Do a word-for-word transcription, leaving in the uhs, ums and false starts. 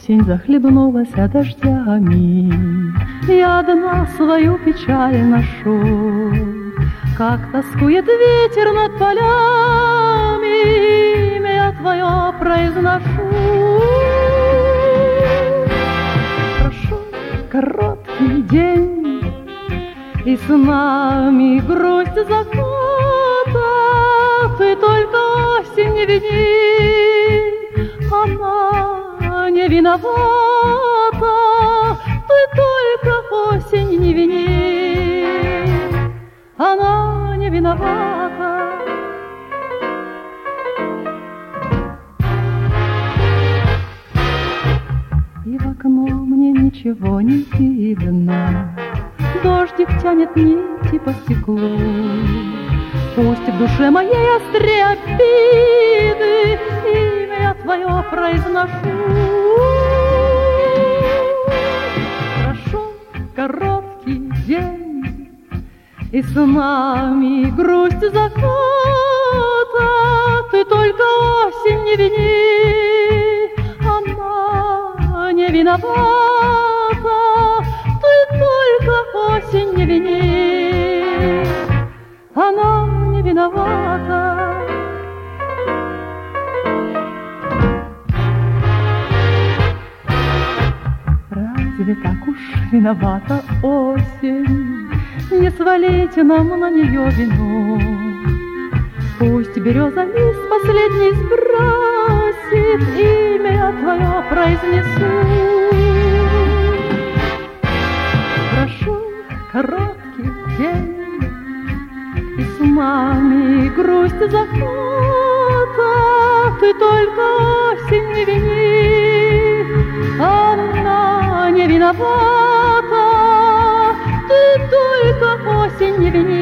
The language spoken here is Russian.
Осень захлебнулась дождями, я одна свою печаль ношу. Как тоскует ветер над полями, имя я твое произношу. Прошел короткий день, и с нами грусть заката. Ты только осень не вини, она не виновата. Ты только осень не вини, она не виновата. И в окно мне ничего не видно, дождик тянет нити по стеклу. Пусть в душе моей острее обиды, имя я твое произношу. Прошел короткий день, и с нами грусть заката. Ты только осень не вини, она не виновата. Ты только осень не вини, она не виновата. Разве так уж виновата осень? Не свалите нам на нее вину. Пусть береза лист последний сбросит, имя я твое произнесу. Прошел короткий день, и с нами грусть заката. Ты только осень не вини, она не виновата. Ты только осень не вини,